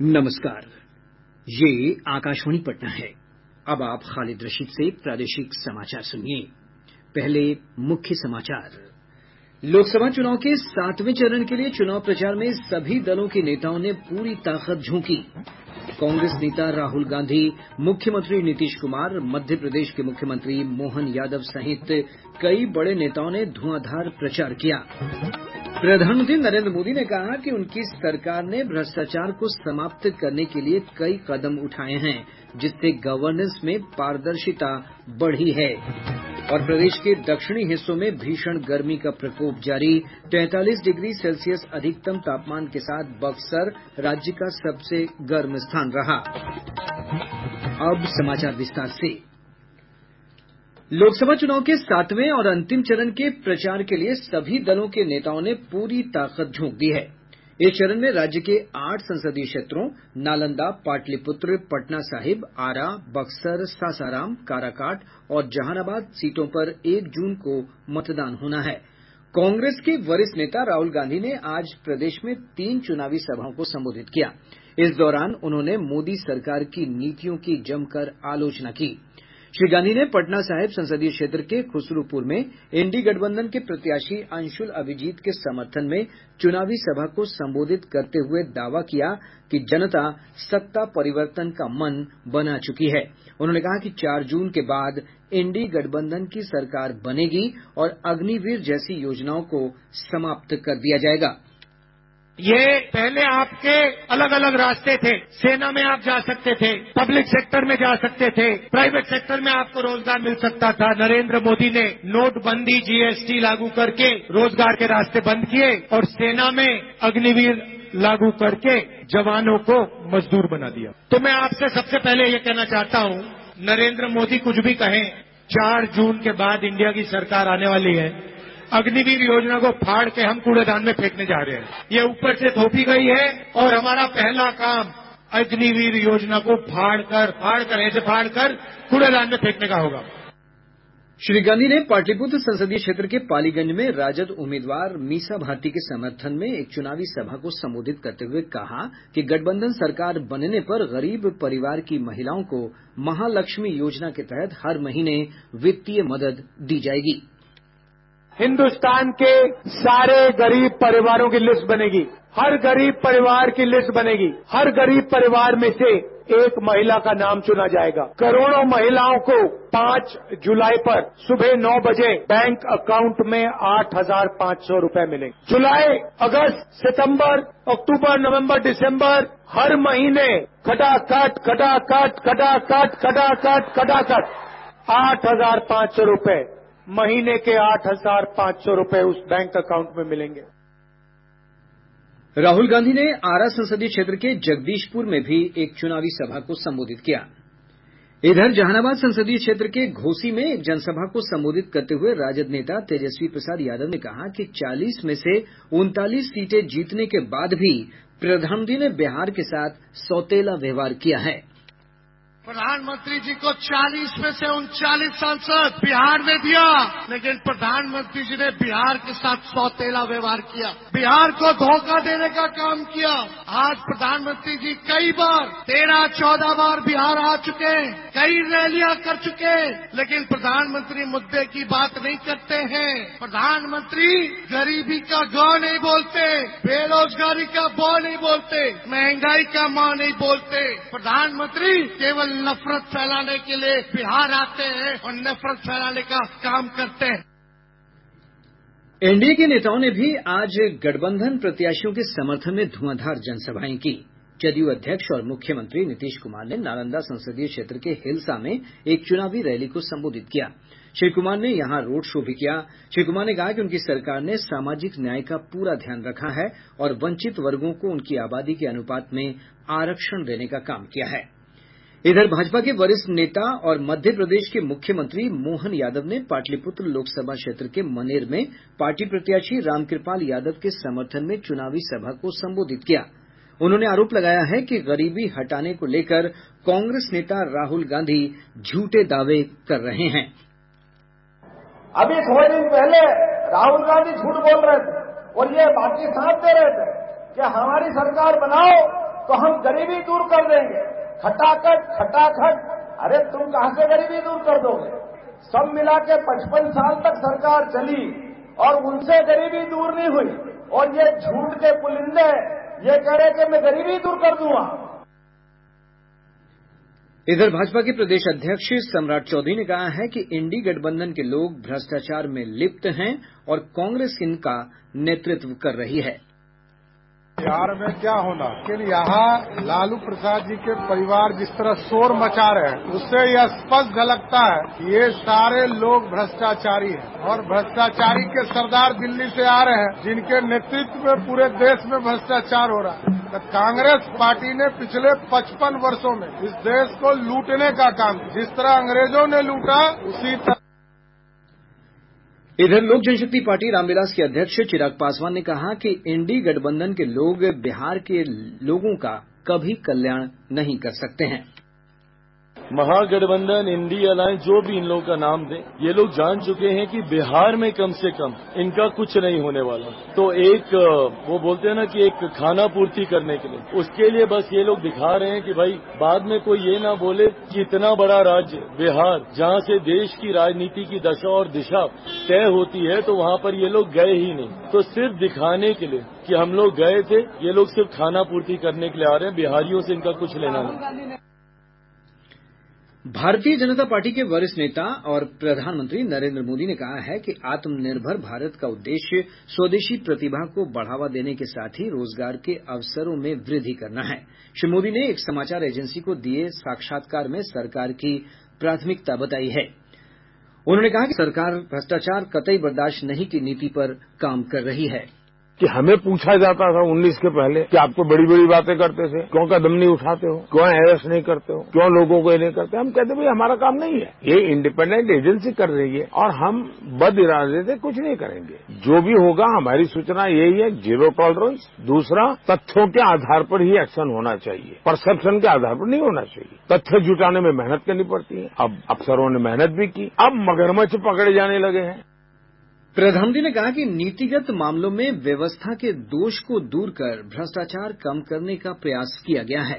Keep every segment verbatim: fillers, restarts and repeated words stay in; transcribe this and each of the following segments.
नमस्कार, ये आकाशवाणी पटना है। अब आप खालिद रशीद से प्रादेशिक समाचार सुनिए। पहले मुख्य समाचार। लोकसभा चुनाव के सातवें चरण के लिए चुनाव प्रचार में सभी दलों के नेताओं ने पूरी ताकत झोंकी। कांग्रेस नेता राहुल गांधी, मुख्यमंत्री नीतीश कुमार, मध्य प्रदेश के मुख्यमंत्री मोहन यादव सहित कई बड़े नेताओं ने धुआंधार प्रचार किया। प्रधानमंत्री नरेंद्र मोदी ने कहा कि उनकी सरकार ने भ्रष्टाचार को समाप्त करने के लिए कई कदम उठाए हैं, जिससे गवर्नेंस में पारदर्शिता बढ़ी है। और प्रदेश के दक्षिणी हिस्सों में भीषण गर्मी का प्रकोप जारी। तैंतालीस डिग्री सेल्सियस अधिकतम तापमान के साथ बक्सर राज्य का सबसे गर्म स्थान रहा। अब समाचार विस्तार से। लोकसभा चुनाव के सातवें और अंतिम चरण के प्रचार के लिए सभी दलों के नेताओं ने पूरी ताकत झोंक दी है। इस चरण में राज्य के आठ संसदीय क्षेत्रों नालंदा, पाटलिपुत्र, पटना साहिब, आरा, बक्सर, सासाराम, काराकाट और जहानाबाद सीटों पर एक जून को मतदान होना है। कांग्रेस के वरिष्ठ नेता राहुल गांधी ने आज प्रदेश में तीन चुनावी सभाओं को संबोधित किया। इस दौरान उन्होंने मोदी सरकार की नीतियों की जमकर आलोचना की। श्री गांधी ने पटना साहिब संसदीय क्षेत्र के खुसरूपुर में इंडी गठबंधन के प्रत्याशी अंशुल अभिजीत के समर्थन में चुनावी सभा को संबोधित करते हुए दावा किया कि जनता सत्ता परिवर्तन का मन बना चुकी है। उन्होंने कहा कि चार जून के बाद इंडी गठबंधन की सरकार बनेगी और अग्निवीर जैसी योजनाओं को समाप्त कर दिया जाएगा। ये पहले आपके अलग अलग रास्ते थे। सेना में आप जा सकते थे, पब्लिक सेक्टर में जा सकते थे, प्राइवेट सेक्टर में आपको रोजगार मिल सकता था। नरेंद्र मोदी ने नोटबंदी, जीएसटी लागू करके रोजगार के रास्ते बंद किए और सेना में अग्निवीर लागू करके जवानों को मजदूर बना दिया। तो मैं आपसे सबसे पहले ये कहना चाहता हूँ, नरेंद्र मोदी कुछ भी कहें, चार जून के बाद इंडिया की सरकार आने वाली है। अग्निवीर योजना को फाड़ के हम कूड़ेदान में फेंकने जा रहे हैं। ये ऊपर से थोपी गई है और हमारा पहला काम अग्निवीर योजना को फाड़ कर फाड़ कर ऐसे फाड़ कर कूड़ेदान में फेंकने का होगा। श्री गांधी ने पाटलिपुत्र संसदीय क्षेत्र के पालीगंज में राजद उम्मीदवार मीसा भारती के समर्थन में एक चुनावी सभा को संबोधित करते हुए कहा कि गठबंधन सरकार बनने पर गरीब परिवार की महिलाओं को महालक्ष्मी योजना के तहत हर महीने वित्तीय मदद दी जाएगी। हिंदुस्तान के सारे गरीब परिवारों की लिस्ट बनेगी, हर गरीब परिवार की लिस्ट बनेगी। हर गरीब परिवार में से एक महिला का नाम चुना जाएगा। करोड़ों महिलाओं को पांच जुलाई पर सुबह नौ बजे बैंक अकाउंट में आठ हजार पांच सौ रूपये मिलेंगे। जुलाई, अगस्त, सितंबर, अक्टूबर, नवंबर, दिसंबर हर महीने खटाखट खटाखट खटाखट खटाखट खटाखट आठ हजार पांच सौ रूपये महीने के आठ हजार पांच सौ रूपये उस बैंक अकाउंट में मिलेंगे। राहुल गांधी ने आरा संसदीय क्षेत्र के जगदीशपुर में भी एक चुनावी सभा को संबोधित किया। इधर जहानाबाद संसदीय क्षेत्र के घोसी में एक जनसभा को संबोधित करते हुए राजद नेता तेजस्वी प्रसाद यादव ने कहा कि चालीस में से उनतालीस सीटें जीतने के बाद भी प्रधानमंत्री ने बिहार के साथ सौतेला व्यवहार किया है। प्रधानमंत्री जी को चालीस में से उनचालीस सांसद बिहार ने दिया, लेकिन प्रधानमंत्री जी ने बिहार के साथ सौतेला व्यवहार किया, बिहार को धोखा देने का काम किया। आज प्रधानमंत्री जी कई बार तेरह चौदह बार बिहार आ चुके, कई रैलियां कर चुके, लेकिन प्रधानमंत्री मुद्दे की बात नहीं करते हैं। प्रधानमंत्री गरीबी का ग नहीं बोलते, बेरोजगारी का ब नहीं बोलते, महंगाई का म नहीं बोलते। प्रधानमंत्री केवल नफरत फैलाने के लिए बिहार आते हैं और नफरत फैलाने का काम करते हैं। एनडीए के नेताओं ने भी आज गठबंधन प्रत्याशियों के समर्थन में धुआंधार जनसभाएं की। जदयू अध्यक्ष और मुख्यमंत्री नीतीश कुमार ने नालंदा संसदीय क्षेत्र के हिलसा में एक चुनावी रैली को संबोधित किया। श्री कुमार ने यहां रोड शो भी किया। श्री कुमार ने कहा कि उनकी सरकार ने सामाजिक न्याय का पूरा ध्यान रखा है और वंचित वर्गों को उनकी आबादी के अनुपात में आरक्षण देने का काम किया है। इधर भाजपा के वरिष्ठ नेता और मध्य प्रदेश के मुख्यमंत्री मोहन यादव ने पाटलिपुत्र लोकसभा क्षेत्र के मनेर में पार्टी प्रत्याशी रामकृपाल यादव के समर्थन में चुनावी सभा को संबोधित किया। उन्होंने आरोप लगाया है कि गरीबी हटाने को लेकर कांग्रेस नेता राहुल गांधी झूठे दावे कर रहे हैं। अभी थोड़े दिन पहले राहुल गांधी झूठ बोल रहे थे और ये बाकी साथ दे रहे थे कि हमारी सरकार बनाओ तो हम गरीबी दूर कर देंगे। खटाखट खटाखट, अरे तुम कहां से गरीबी दूर कर दोगे? सब मिला के पचपन साल तक सरकार चली और उनसे गरीबी दूर नहीं हुई, और ये झूठ के पुलिंदे ये कह रहे कि मैं गरीबी दूर कर दूंगा। इधर भाजपा के प्रदेश अध्यक्ष सम्राट चौधरी ने कहा है कि इंडी गठबंधन के लोग भ्रष्टाचार में लिप्त हैं और कांग्रेस इनका नेतृत्व कर रही है। बिहार में क्या होना, लेकिन यहाँ लालू प्रसाद जी के परिवार जिस तरह शोर मचा रहे हैं, उससे यह स्पष्ट झलकता है कि ये सारे लोग भ्रष्टाचारी हैं और भ्रष्टाचारी के सरदार दिल्ली से आ रहे हैं, जिनके नेतृत्व में पूरे देश में भ्रष्टाचार हो रहा है। तो कांग्रेस पार्टी ने पिछले पचपन वर्षों में इस देश को लूटने का काम, जिस तरह अंग्रेजों ने लूटा उसी तरह। इधर लोक जनशक्ति पार्टी रामविलास के अध्यक्ष चिराग पासवान ने कहा कि इंडी गठबंधन के लोग बिहार के लोगों का कभी कल्याण नहीं कर सकते हैं। महागठबंधन, इंडी अलायंस, जो भी इन लोगों का नाम दें, ये लोग जान चुके हैं कि बिहार में कम से कम इनका कुछ नहीं होने वाला। तो एक वो बोलते हैं ना कि एक खाना पूर्ति करने के लिए, उसके लिए बस ये लोग दिखा रहे हैं कि भाई बाद में कोई ये ना बोले कि इतना बड़ा राज्य बिहार, जहां से देश की राजनीति की दशा और दिशा तय होती है, तो वहां पर ये लोग गए ही नहीं। तो सिर्फ दिखाने के लिए कि हम लोग गए थे, ये लोग सिर्फ खाना पूर्ति करने के लिए आ रहे हैं। बिहारियों से इनका कुछ लेना नहीं। भारतीय जनता पार्टी के वरिष्ठ नेता और प्रधानमंत्री नरेंद्र मोदी ने कहा है कि आत्मनिर्भर भारत का उद्देश्य स्वदेशी प्रतिभा को बढ़ावा देने के साथ ही रोजगार के अवसरों में वृद्धि करना है। श्री मोदी ने एक समाचार एजेंसी को दिए साक्षात्कार में सरकार की प्राथमिकता बताई है। उन्होंने कहा कि सरकार भ्रष्टाचार कतई बर्दाश्त नहीं की नीति पर काम कर रही है। कि हमें पूछा जाता था उन्नीस के पहले कि आप तो बड़ी बड़ी बातें करते थे, क्यों कदम नहीं उठाते हो, क्यों अरेस्ट नहीं करते हो, क्यों लोगों को ये नहीं करते। हम कहते भाई हमारा काम नहीं है, ये इंडिपेंडेंट एजेंसी कर रही है और हम बद इरादे से कुछ नहीं करेंगे। जो भी होगा हमारी सूचना यही है, जीरो टॉलरेंस। दूसरा, तथ्यों के आधार पर ही एक्शन होना चाहिए, परसेप्शन के आधार पर नहीं होना चाहिए। तथ्य जुटाने में मेहनत करनी पड़ती है। अब अफसरों ने मेहनत भी की, अब मगरमच्छ पकड़े जाने लगे हैं। प्रधानमंत्री ने कहा कि नीतिगत मामलों में व्यवस्था के दोष को दूर कर भ्रष्टाचार कम करने का प्रयास किया गया है।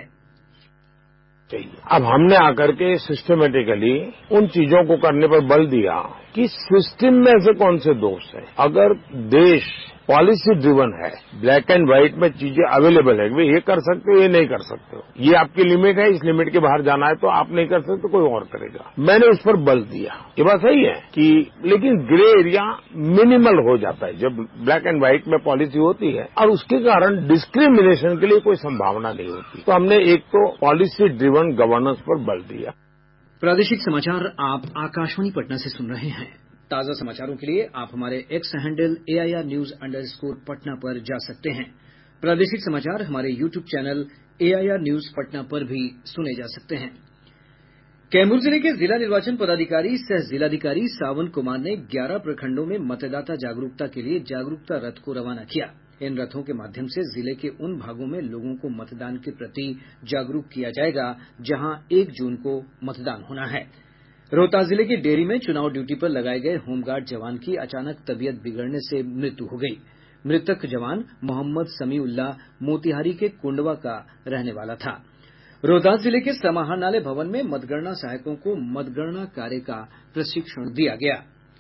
अब हमने आकर के सिस्टमेटिकली उन चीजों को करने पर बल दिया कि सिस्टम में ऐसे कौन से दोष हैं। अगर देश पॉलिसी ड्रिवन है, ब्लैक एंड व्हाइट में चीजें अवेलेबल है, वे ये कर सकते हो, ये नहीं कर सकते हो, ये आपकी लिमिट है, इस लिमिट के बाहर जाना है तो आप नहीं कर सकते, कोई और करेगा। मैंने उस पर बल दिया। ये बात सही है कि लेकिन ग्रे एरिया मिनिमल हो जाता है जब ब्लैक एंड व्हाइट में पॉलिसी होती है, और उसके कारण डिस्क्रिमिनेशन के लिए कोई संभावना नहीं होती। तो हमने एक तो पॉलिसी ड्रिवन गवर्नेंस पर बल दिया। प्रादेशिक समाचार आप आकाशवाणी पटना से सुन रहे हैं। ताजा समाचारों के लिए आप हमारे X handle AIR news underscore Patna पर जा सकते हैं। प्रादेशिक समाचार हमारे YouTube channel AIR news Patna पर भी सुने जा सकते हैं। कैमूर जिले के जिला निर्वाचन पदाधिकारी सह जिलाधिकारी सावन कुमार ने ग्यारह प्रखंडों में मतदाता जागरूकता के लिए जागरूकता रथ को रवाना किया। इन रथों के माध्यम से जिले के उन भागों में लोगों को मतदान के प्रति जागरूक किया जाएगा जहां एक जून को मतदान होना है। रोहतास जिले के डेहरी में चुनाव ड्यूटी पर लगाए गए होमगार्ड जवान की अचानक तबीयत बिगड़ने से मृत्यु हो गई। मृतक जवान मोहम्मद समीउल्लाह मोतिहारी के कुंडवा का रहने वाला था। रोहतास जिले के समाहरणालय भवन में मतगणना सहायकों को मतगणना कार्य का प्रशिक्षण दिया गया।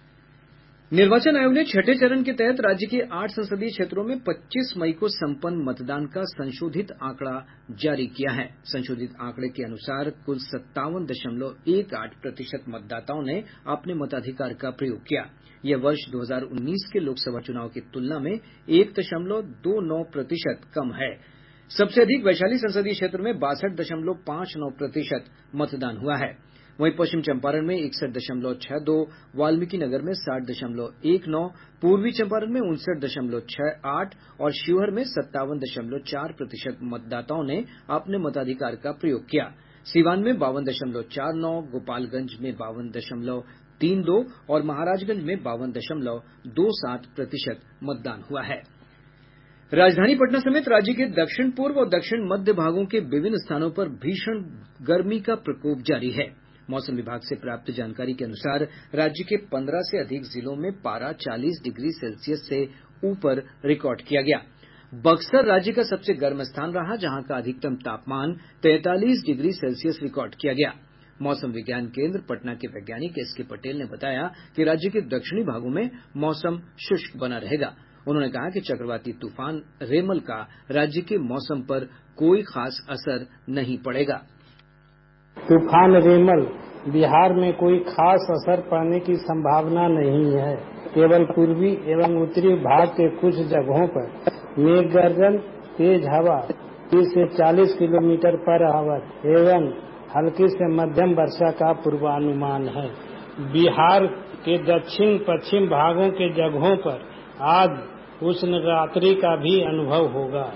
निर्वाचन आयोग ने छठे चरण के तहत राज्य के आठ संसदीय क्षेत्रों में पच्चीस मई को संपन्न मतदान का संशोधित आंकड़ा जारी किया है। संशोधित आंकड़े के अनुसार कुल सत्तावन दशमलव एक आठ प्रतिशत मतदाताओं ने अपने मताधिकार का प्रयोग किया। यह वर्ष दो हजार उन्नीस के लोकसभा चुनाव की तुलना में एक दशमलव दो नौ प्रतिशत कम है। सबसे अधिक वैशाली संसदीय क्षेत्र में बासठ दशमलव पांच नौ प्रतिशत मतदान हुआ है। वहीं पश्चिम चंपारण में इकसठ दशमलव छह दो, वाल्मीकि नगर में साठ दशमलव एक नौ, पूर्वी चंपारण में उनसठ दशमलव छह आठ और शिवहर में सत्तावन दशमलव चार प्रतिशत मतदाताओं ने अपने मताधिकार का प्रयोग किया। सीवान में बावन दशमलव चार नौ, गोपालगंज में बावन दशमलव तीन दो और महाराजगंज में बावन दशमलव दो सात प्रतिशत मतदान हुआ है। राजधानी पटना समेत राज्य के दक्षिण पूर्व और दक्षिण मध्य भागों के विभिन्न स्थानों पर भीषण गर्मी का प्रकोप जारी है। मौसम विभाग से प्राप्त जानकारी के अनुसार राज्य के पंद्रह से अधिक जिलों में पारा चालीस डिग्री सेल्सियस से ऊपर रिकॉर्ड किया गया। बक्सर राज्य का सबसे गर्म स्थान रहा, जहां का अधिकतम तापमान तैंतालीस डिग्री सेल्सियस रिकॉर्ड किया गया। मौसम विज्ञान केंद्र पटना के वैज्ञानिक एस के पटेल ने बताया कि राज्य के दक्षिणी भागों में मौसम शुष्क बना रहेगा। उन्होंने कहा कि चक्रवाती तूफान रेमल का राज्य के मौसम पर कोई खास असर नहीं पड़ेगा। तूफान रेमल बिहार में कोई खास असर पड़ने की संभावना नहीं है। केवल पूर्वी एवं उत्तरी भाग के कुछ जगहों पर मेघ गर्जन, तेज हवा तीस से चालीस किलोमीटर पर आवर एवं हल्की से मध्यम वर्षा का पूर्वानुमान है। बिहार के दक्षिण पश्चिम भागों के जगहों पर आज उष्ण रात्रि का भी अनुभव होगा।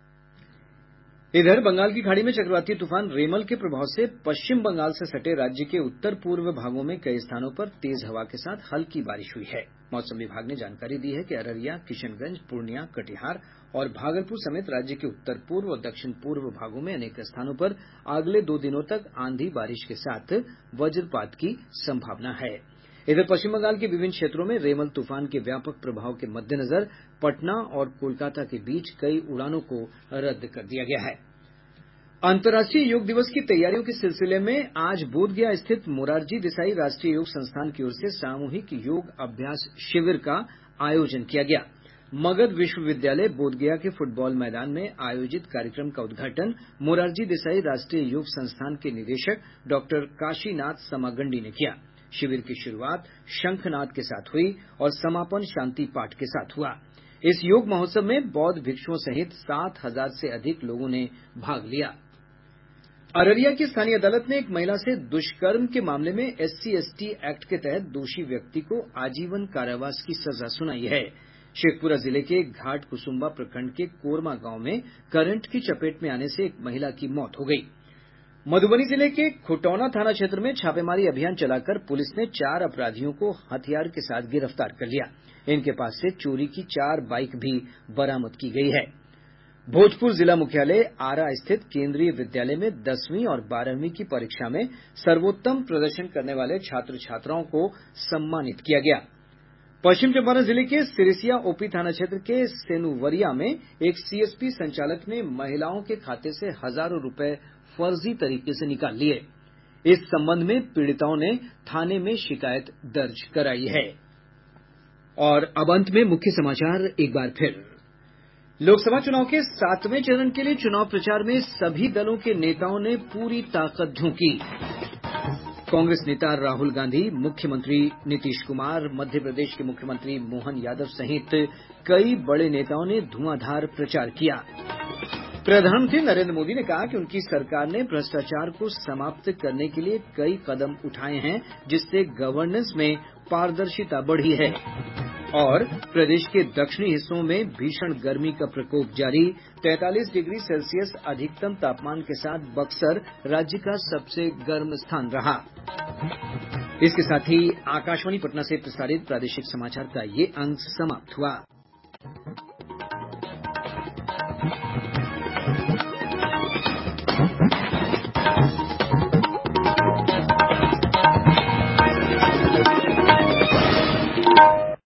इधर बंगाल की खाड़ी में चक्रवाती तूफान रेमल के प्रभाव से पश्चिम बंगाल से सटे राज्य के उत्तर पूर्व भागों में कई स्थानों पर तेज हवा के साथ हल्की बारिश हुई है। मौसम विभाग ने जानकारी दी है कि अररिया, किशनगंज, पूर्णिया, कटिहार और भागलपुर समेत राज्य के उत्तर पूर्व और दक्षिण पूर्व भागों में अनेक स्थानों पर अगले दो दिनों तक आंधी बारिश के साथ वज्रपात की संभावना है। इधर पश्चिम बंगाल के विभिन्न क्षेत्रों में रेमल तूफान के व्यापक प्रभाव के मद्देनजर पटना और कोलकाता के बीच कई उड़ानों को रद्द कर दिया गया है। अंतर्राष्ट्रीय योग दिवस की तैयारियों के सिलसिले में आज बोधगया स्थित मोरारजी देसाई राष्ट्रीय योग संस्थान की ओर से सामूहिक योग अभ्यास शिविर का आयोजन किया गया। मगध विश्वविद्यालय बोधगया के फुटबॉल मैदान में आयोजित कार्यक्रम का उद्घाटन मोरारजी देसाई राष्ट्रीय योग संस्थान के निदेशक डॉक्टर काशीनाथ समागंडी ने किया। शिविर की शुरुआत शंखनाद के साथ हुई और समापन शांति पाठ के साथ हुआ। इस योग महोत्सव में बौद्ध भिक्षुओं सहित सात हजार से अधिक लोगों ने भाग लिया। अररिया की स्थानीय अदालत ने एक महिला से दुष्कर्म के मामले में एससी एसटी एक्ट के तहत दोषी व्यक्ति को आजीवन कारावास की सजा सुनाई है। शेखपुरा जिले के घाट कुसुम्बा प्रखंड के कोरमा गांव में करंट की चपेट में आने से एक महिला की मौत हो गई। मधुबनी जिले के खुटौना थाना क्षेत्र में छापेमारी अभियान चलाकर पुलिस ने चार अपराधियों को हथियार के साथ गिरफ्तार कर लिया। इनके पास से चोरी की चार बाइक भी बरामद की गई है। भोजपुर जिला मुख्यालय आरा स्थित केंद्रीय विद्यालय में दसवीं और बारहवीं की परीक्षा में सर्वोत्तम प्रदर्शन करने वाले छात्र छात्राओं को सम्मानित किया गया। पश्चिम चंपारण जिले के सिरिसिया ओपी थाना क्षेत्र के सेनुवरिया में एक सीएसपी संचालक ने महिलाओं के खाते से हजारों रुपए फर्जी तरीके से निकाल लिए। इस संबंध में पीड़िताओं ने थाने में शिकायत दर्ज कराई है। और अब अंत में मुख्य समाचार एक बार फिर। लोकसभा चुनाव के सातवें चरण के लिए चुनाव प्रचार में सभी दलों के नेताओं ने पूरी ताकत झोंकी। कांग्रेस नेता राहुल गांधी, मुख्यमंत्री नीतीश कुमार, मध्य प्रदेश के मुख्यमंत्री मोहन यादव सहित कई बड़े नेताओं ने धुआंधार प्रचार किया। प्रधानमंत्री नरेंद्र मोदी ने कहा कि उनकी सरकार ने भ्रष्टाचार को समाप्त करने के लिए कई कदम उठाए हैं, जिससे गवर्नेंस में पारदर्शिता बढ़ी है। और प्रदेश के दक्षिणी हिस्सों में भीषण गर्मी का प्रकोप जारी, तैंतालीस डिग्री सेल्सियस अधिकतम तापमान के साथ बक्सर राज्य का सबसे गर्म स्थान रहा। इसके साथ ही आकाशवाणी पटना से प्रसारित प्रादेशिक समाचार का ये अंक समाप्त हुआ।